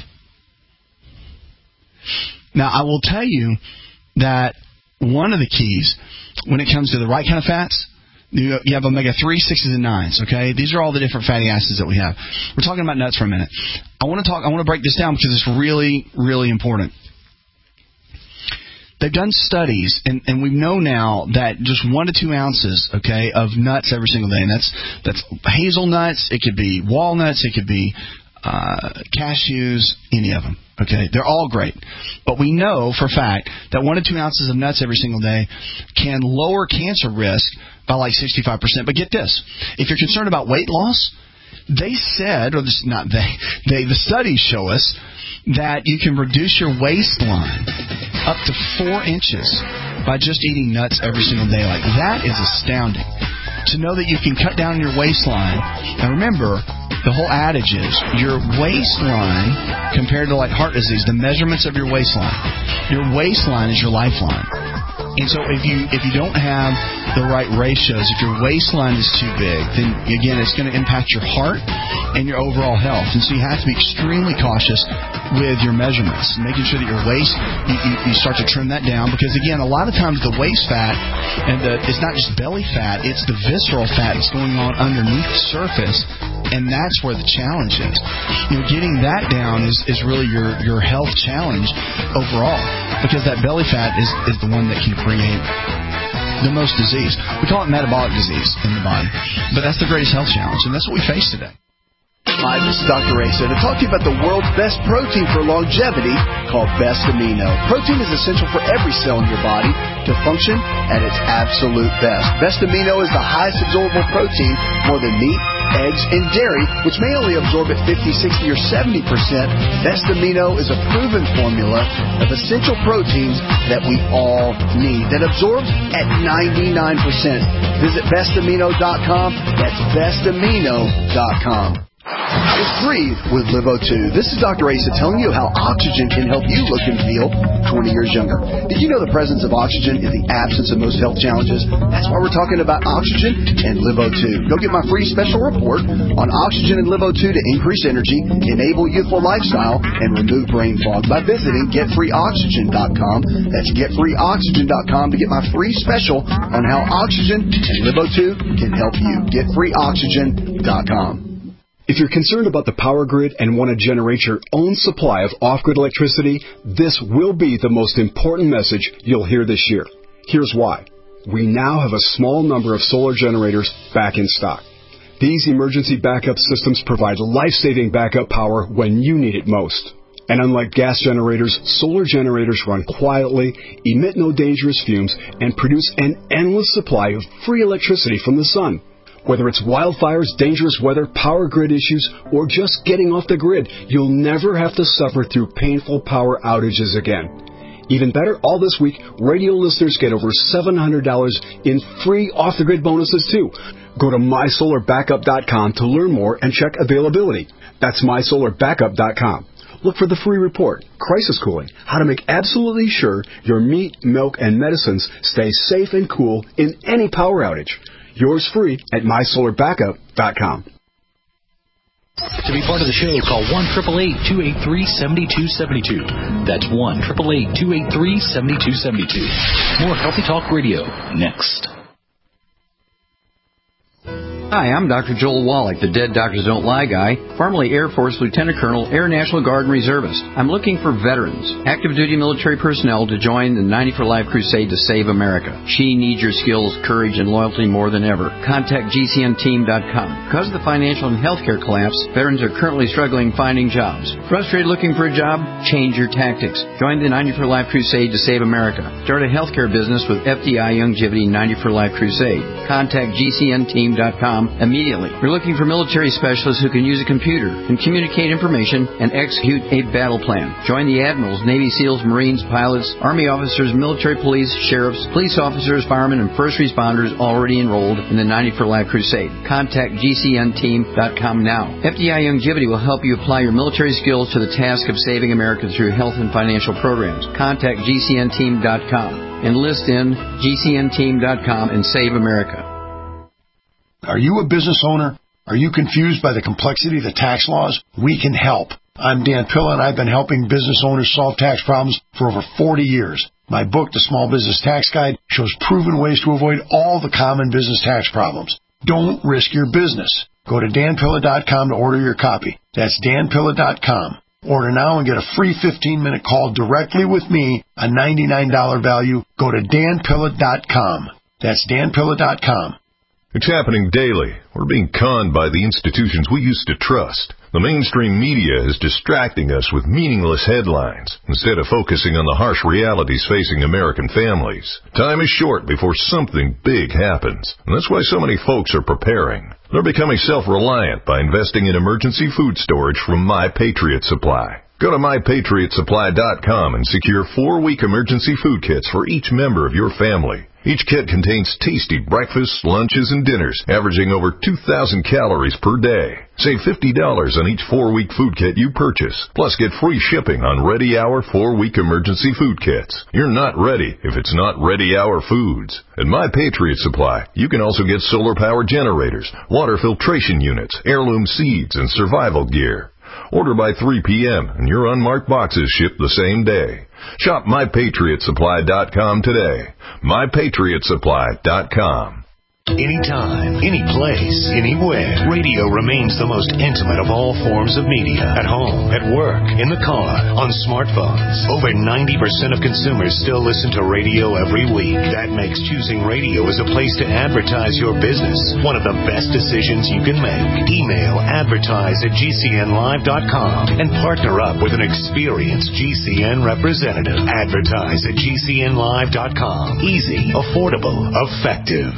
Now, I will tell you that one of the keys when it comes to the right kind of fats, you have omega-3, 6s, and 9s, okay? These are all the different fatty acids that we have. We're talking about nuts for a minute. I want to break this down because it's really, really important. They've done studies, and we know now that just 1 to 2 ounces, okay, of nuts every single day, and that's hazelnuts, it could be walnuts, it could be cashews, any of them. Okay, they're all great. But we know for a fact that 1 to 2 ounces of nuts every single day can lower cancer risk by like 65%. But get this, if you're concerned about weight loss, they said, or this not the studies show us that you can reduce your waistline up to 4 inches by just eating nuts every single day. Like, that is astounding. to know that you can cut down your waistline. And remember, the whole adage is your waistline compared to like heart disease, the measurements of your waistline is your lifeline. And so if you don't have the right ratios, if your waistline is too big, then again it's going to impact your heart and your overall health. And so you have to be extremely cautious with your measurements, making sure that your waist, you start to trim that down, because again, a lot of times the waist fat and it's not just belly fat, it's the visceral fat that's going on underneath the surface, and that's where the challenge is. Getting that down is really your health challenge overall, because that belly fat is the one that can create the most disease. We call it metabolic disease in the body, but that's the greatest health challenge, and that's what we face today. Hi, this is Dr. Asa to talk to you about the world's best protein for longevity called Best Amino. Protein is essential for every cell in your body to function at its absolute best. Best Amino is the highest absorbable protein, more than meat, eggs, and dairy, which may only absorb at 50, 60, or 70%. Best Amino is a proven formula of essential proteins that we all need, that absorbs at 99%. Visit bestamino.com. That's bestamino.com. It's Breathe with Livo2. This is Dr. Asa telling you how oxygen can help you look and feel 20 years younger. Did you know the presence of oxygen is the absence of most health challenges? That's why we're talking about oxygen and Livo2. Go get my free special report on oxygen and Livo2 to increase energy, enable youthful lifestyle, and remove brain fog by visiting getfreeoxygen.com. That's getfreeoxygen.com to get my free special on how oxygen and Livo2 can help you. Getfreeoxygen.com. If you're concerned about the power grid and want to generate your own supply of off-grid electricity, this will be the most important message you'll hear this year. Here's why. We now have a small number of solar generators back in stock. These emergency backup systems provide life-saving backup power when you need it most. And unlike gas generators, solar generators run quietly, emit no dangerous fumes, and produce an endless supply of free electricity from the sun. Whether it's wildfires, dangerous weather, power grid issues, or just getting off the grid, you'll never have to suffer through painful power outages again. Even better, all this week, radio listeners get over $700 in free off-the-grid bonuses, too. Go to mysolarbackup.com to learn more and check availability. That's mysolarbackup.com. Look for the free report, Crisis Cooling, how to make absolutely sure your meat, milk, and medicines stay safe and cool in any power outage. Yours free at mysolarbackup.com. To be part of the show, call 1-888-283-7272. That's 1-888-283-7272. More Healthy Talk Radio next. Hi, I'm Dr. Joel Wallach, the Dead Doctors Don't Lie guy, formerly Air Force Lieutenant Colonel, Air National Guard and Reservist. I'm looking for veterans, active duty military personnel to join the 90 for Life crusade to save America. She needs your skills, courage, and loyalty more than ever. Contact GCNteam.com. Because of the financial and healthcare collapse, veterans are currently struggling finding jobs. Frustrated looking for a job? Change your tactics. Join the 90 for Life crusade to save America. Start a healthcare business with FDI Longevity 90 for Life crusade. Contact GCNteam.com immediately. We're looking for military specialists who can use a computer and communicate information and execute a battle plan. Join the admirals, Navy SEALs, Marines, pilots, Army officers, military police, sheriffs, police officers, firemen, and first responders already enrolled in the 90 for Life crusade. Contact GCNteam.com now. FDI Longevity will help you apply your military skills to the task of saving America through health and financial programs. Contact GCNteam.com. Enlist in GCNteam.com and save America. Are you a business owner? Are you confused by the complexity of the tax laws? We can help. I'm Dan Pilla, and I've been helping business owners solve tax problems for over 40 years. My book, The Small Business Tax Guide, shows proven ways to avoid all the common business tax problems. Don't risk your business. Go to danpilla.com to order your copy. That's danpilla.com. Order now and get a free 15-minute call directly with me, a $99 value. Go to danpilla.com. That's danpilla.com. It's happening daily. We're being conned by the institutions we used to trust. The mainstream media is distracting us with meaningless headlines instead of focusing on the harsh realities facing American families. Time is short before something big happens, and that's why so many folks are preparing. They're becoming self-reliant by investing in emergency food storage from My Patriot Supply. Go to MyPatriotSupply.com and secure 4-week emergency food kits for each member of your family. Each kit contains tasty breakfasts, lunches, and dinners, averaging over 2,000 calories per day. Save $50 on each 4-week food kit you purchase. Plus, get free shipping on Ready Hour 4-week emergency food kits. You're not ready if it's not Ready Hour Foods. At My Patriot Supply, you can also get solar power generators, water filtration units, heirloom seeds, and survival gear. Order by 3 p.m. and your unmarked boxes ship the same day. Shop MyPatriotSupply.com today. MyPatriotSupply.com. Anytime, any place, anywhere, radio remains the most intimate of all forms of media. At home, at work, in the car, on smartphones. Over 90% of consumers still listen to radio every week. That makes choosing radio as a place to advertise your business one of the best decisions you can make. Email advertise@gcnlive.com and partner up with an experienced GCN representative. Advertise@gcnlive.com. Easy, affordable, effective.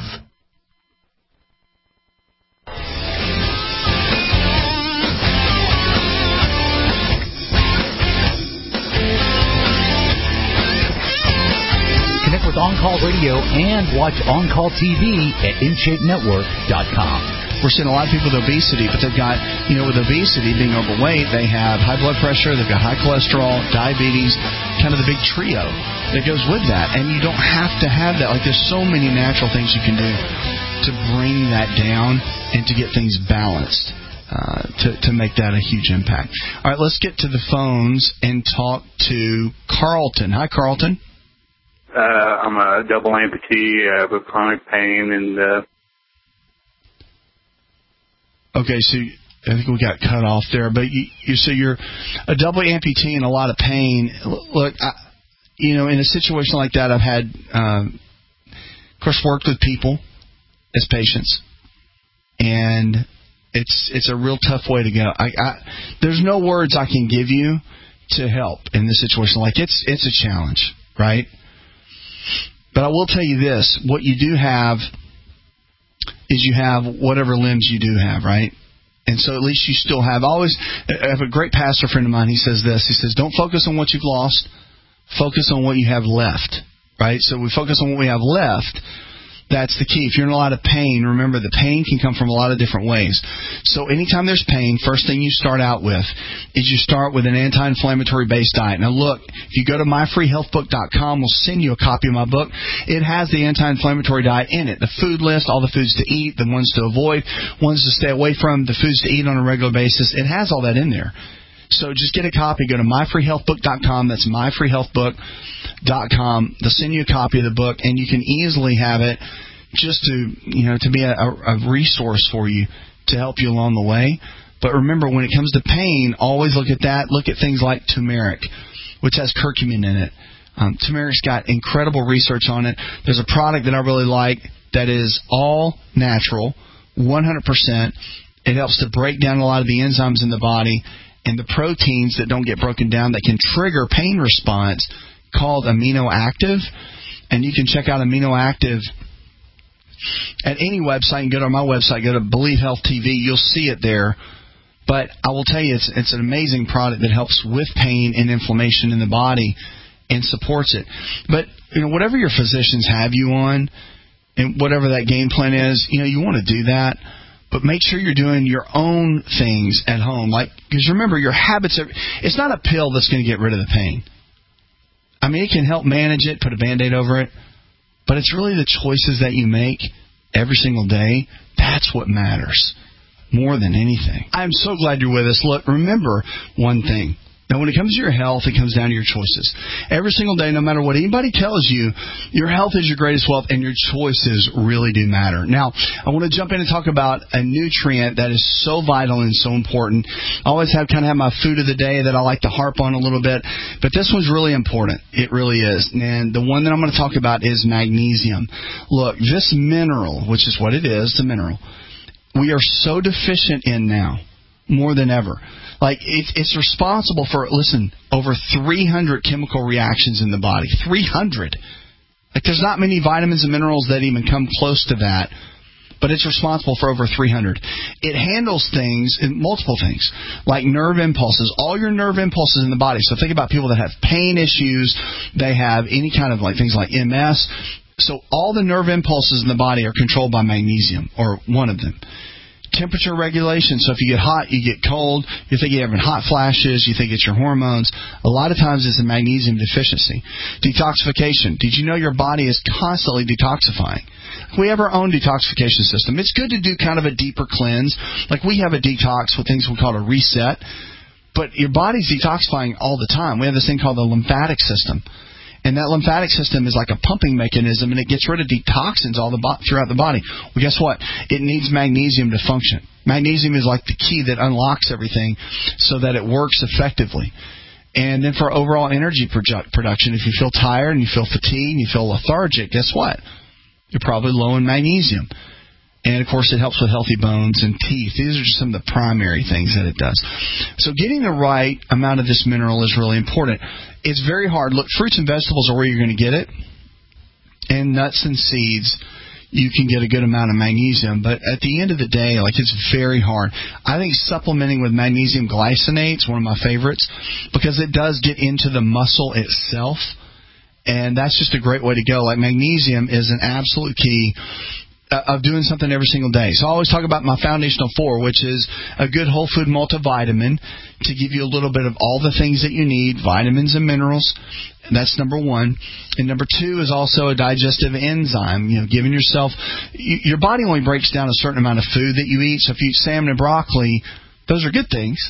Connect with On-Call Radio and watch On-Call TV at InShapeNetwork.com. We're seeing a lot of people with obesity, but they've got, with obesity, being overweight, they have high blood pressure, they've got high cholesterol, diabetes, kind of the big trio that goes with that. And you don't have to have that. Like, there's so many natural things you can do to bring that down and to get things balanced. To make that a huge impact. All right, let's get to the phones and talk to Carlton. Hi, Carlton. I'm a double amputee with chronic pain, and okay, so I think we got cut off there. But so you're a double amputee in a lot of pain. Look, in a situation like that, I've had, of course, worked with people as patients, and it's a real tough way to go. There's no words I can give you to help in this situation. Like, it's a challenge, right? But I will tell you this: what you do have is you have whatever limbs you do have, right? And so at least you still have. I have a great pastor friend of mine. He says this. He says, "Don't focus on what you've lost. Focus on what you have left." Right? So we focus on what we have left. That's the key. If you're in a lot of pain, remember the pain can come from a lot of different ways. So anytime there's pain, first thing you start out with is you start with an anti-inflammatory based diet. Now look, if you go to myfreehealthbook.com, we'll send you a copy of my book. It has the anti-inflammatory diet in it. The food list, all the foods to eat, the ones to avoid, ones to stay away from, the foods to eat on a regular basis. It has all that in there. So just get a copy. Go to myfreehealthbook.com. That's myfreehealthbook.com. They'll send you a copy of the book, and you can easily have it just to be a resource for you to help you along the way. But remember, when it comes to pain, always look at that. Look at things like turmeric, which has curcumin in it. Turmeric's got incredible research on it. There's a product that I really like that is all natural, 100%. It helps to break down a lot of the enzymes in the body and the proteins that don't get broken down that can trigger pain response, called Amino Active. And you can check out Amino Active at any website. You can go to my website, go to Believe Health TV. You'll see it there. But I will tell you, it's an amazing product that helps with pain and inflammation in the body and supports it. But whatever your physicians have you on, and whatever that game plan is, you want to do that. But make sure you're doing your own things at home. Because remember, your habits it's not a pill that's going to get rid of the pain. I mean, it can help manage it, put a Band-Aid over it. But it's really the choices that you make every single day. That's what matters more than anything. I'm so glad you're with us. Look, remember one thing. Now, when it comes to your health, it comes down to your choices. Every single day, no matter what anybody tells you, your health is your greatest wealth, and your choices really do matter. Now, I want to jump in and talk about a nutrient that is so vital and so important. I always have my food of the day that I like to harp on a little bit, but this one's really important. It really is. And the one that I'm going to talk about is magnesium. Look, this mineral, which is what it is, the mineral, we are so deficient in now, more than ever. It's responsible for, over 300 chemical reactions in the body. 300. There's not many vitamins and minerals that even come close to that, but it's responsible for over 300. It handles things, multiple things, like nerve impulses, all your nerve impulses in the body. So think about people that have pain issues, they have any kind of things like MS, So all the nerve impulses in the body are controlled by magnesium, or one of them. Temperature regulation, so if you get hot, you get cold, you think you're having hot flashes, you think it's your hormones. A lot of times it's a magnesium deficiency. Detoxification. Did you know your body is constantly detoxifying? We have our own detoxification system. It's good to do kind of a deeper cleanse. Like we have a detox with things we call a reset. But your body's detoxifying all the time. We have this thing called the lymphatic system. And that lymphatic system is like a pumping mechanism, and it gets rid of toxins throughout the body. Well, guess what? It needs magnesium to function. Magnesium is like the key that unlocks everything so that it works effectively. And then for overall energy production, if you feel tired and you feel fatigued and you feel lethargic, guess what? You're probably low in magnesium. And, of course, it helps with healthy bones and teeth. These are just some of the primary things that it does. So getting the right amount of this mineral is really important. It's very hard. Look, fruits and vegetables are where you're going to get it. And nuts and seeds, you can get a good amount of magnesium. But at the end of the day, it's very hard. I think supplementing with magnesium glycinate is one of my favorites because it does get into the muscle itself. And that's just a great way to go. Magnesium is an absolute key of doing something every single day. So I always talk about my Foundational 4, which is a good whole food multivitamin to give you a little bit of all the things that you need, vitamins and minerals. And that's number 1. And number 2 is also a digestive enzyme. Giving yourself, your body only breaks down a certain amount of food that you eat. So if you eat salmon and broccoli, those are good things.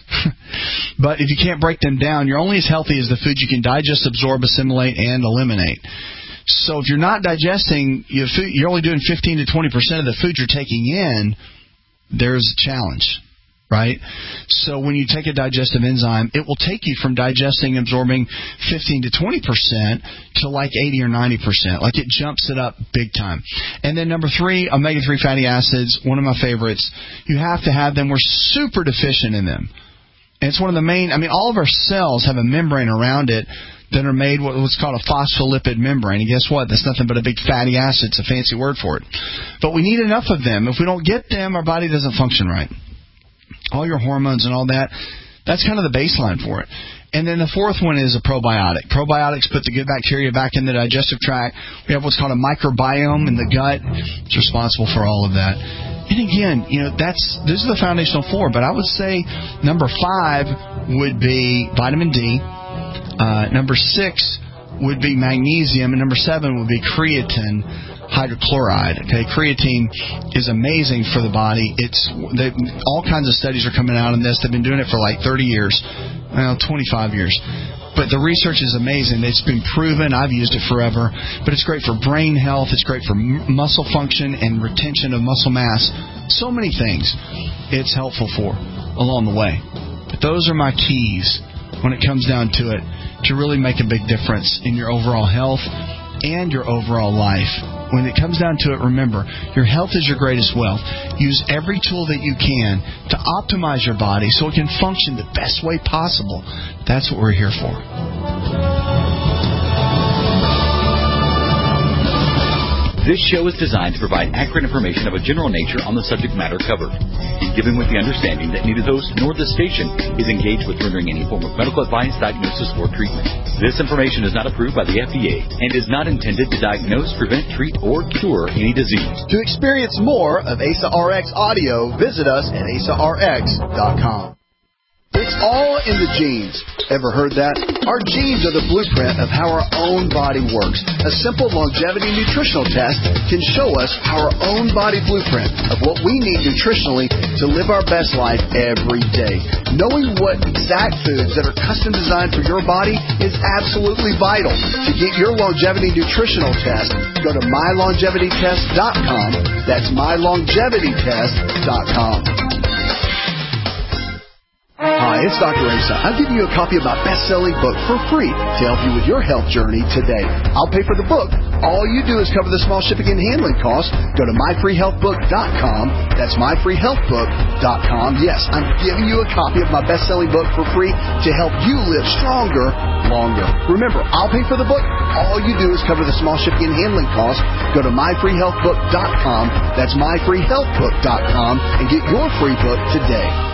But if you can't break them down, you're only as healthy as the food you can digest, absorb, assimilate, and eliminate. So if you're not digesting your food, you're only doing 15 to 20% of the food you're taking in, there's a challenge, right? So when you take a digestive enzyme, it will take you from digesting and absorbing 15 to 20% to 80 or 90%. It jumps it up big time. And then number 3, omega-3 fatty acids, one of my favorites. You have to have them. We're super deficient in them. And it's one of the main, all of our cells have a membrane around it that are made what's called a phospholipid membrane. And guess what? That's nothing but a big fatty acid. It's a fancy word for it. But we need enough of them. If we don't get them, our body doesn't function right. All your hormones and all that, that's kind of the baseline for it. And then the 4th one is a probiotic. Probiotics put the good bacteria back in the digestive tract. We have what's called a microbiome in the gut. It's responsible for all of that. And again, these are the Foundational 4, but I would say number 5 would be vitamin D. Number 6 would be magnesium, and number 7 would be creatine hydrochloride. Okay, creatine is amazing for the body. All kinds of studies are coming out on this. They've been doing it for 30 years, 25 years. But the research is amazing. It's been proven. I've used it forever. But it's great for brain health. It's great for muscle function and retention of muscle mass. So many things it's helpful for along the way. But those are my keys when it comes down to it to really make a big difference in your overall health and your overall life. When it comes down to it, remember, your health is your greatest wealth. Use every tool that you can to optimize your body so it can function the best way possible. That's what we're here for. This show is designed to provide accurate information of a general nature on the subject matter covered, and given with the understanding that neither host nor the station is engaged with rendering any form of medical advice, diagnosis, or treatment. This information is not approved by the FDA and is not intended to diagnose, prevent, treat, or cure any disease. To experience more of Asa RX audio, visit us at asarx.com. It's all in the genes. Ever heard that? Our genes are the blueprint of how our own body works. A simple longevity nutritional test can show us our own body blueprint of what we need nutritionally to live our best life every day. Knowing what exact foods that are custom designed for your body is absolutely vital. To get your longevity nutritional test, go to mylongevitytest.com. That's mylongevitytest.com. Hi, it's Dr. Asa. I'm giving you a copy of my best-selling book for free to help you with your health journey today. I'll pay for the book. All you do is cover the small shipping and handling costs. Go to myfreehealthbook.com. That's myfreehealthbook.com. Yes, I'm giving you a copy of my best-selling book for free to help you live stronger, longer. Remember, I'll pay for the book. All you do is cover the small shipping and handling costs. Go to myfreehealthbook.com. That's myfreehealthbook.com and get your free book today.